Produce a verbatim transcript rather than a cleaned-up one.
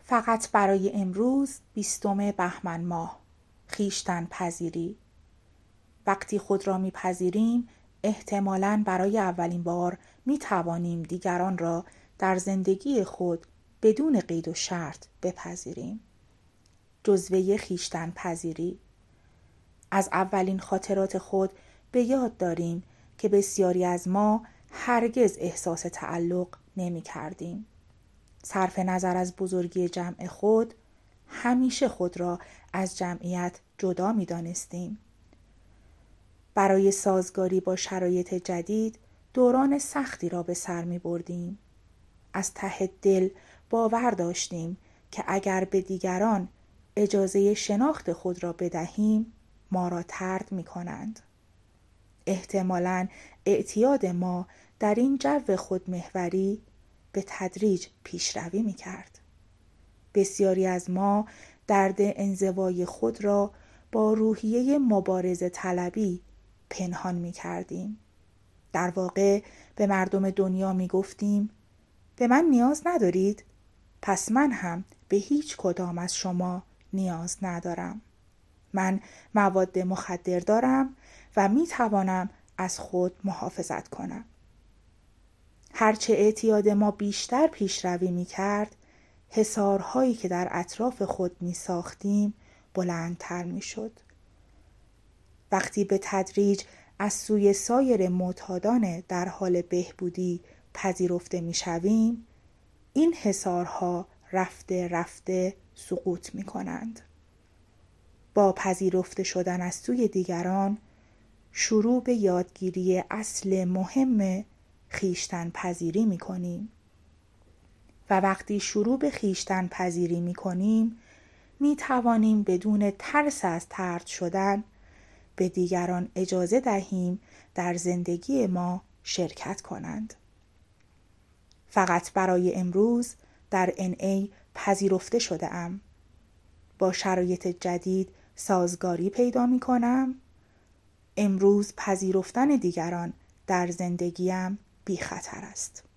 فقط برای امروز بیستم بهمن ماه. خویشتن پذیری. وقتی خود را میپذیریم احتمالاً برای اولین بار میتوانیم دیگران را در زندگی خود بدون قید و شرط بپذیریم. جزوه خویشتن پذیری. از اولین خاطرات خود به یاد داریم که بسیاری از ما هرگز احساس تعلق نمی کردیم. صرف نظر از بزرگی جمع خود، همیشه خود را از جمعیت جدا می دانستیم. برای سازگاری با شرایط جدید دوران سختی را به سر می بردیم. از ته دل باور داشتیم که اگر به دیگران اجازه شناخت خود را بدهیم ما را طرد می کنند. احتمالاً اعتیاد ما در این جو خودمحوری به تدریج پیشروی می کرد. بسیاری از ما درد انزوای خود را با روحیه مبارزه طلبی پنهان می کردیم. در واقع به مردم دنیا می گفتیم به من نیاز ندارید، پس من هم به هیچ کدام از شما نیاز ندارم. من مواد مخدر دارم و می توانم از خود محافظت کنم. هرچه اعتیاد ما بیشتر پیشروی می کرد، حصارهایی که در اطراف خود می ساختیم بلندتر می شد. وقتی به تدریج از سوی سایر معتادان در حال بهبودی پذیرفته می شویم، این حصارها رفته رفته سقوط می کنند. با پذیرفته شدن از سوی دیگران، شروع به یادگیری اصل مهم خویشتن پذیری می کنیم. و وقتی شروع به خویشتن پذیری می کنیم، می توانیم بدون ترس از طرد شدن به دیگران اجازه دهیم در زندگی ما شرکت کنند. فقط برای امروز در ان ای پذیرفته شده ام. با شرایط جدید سازگاری پیدا می کنم. امروز پذیرفتن دیگران در زندگیم بی خطر است.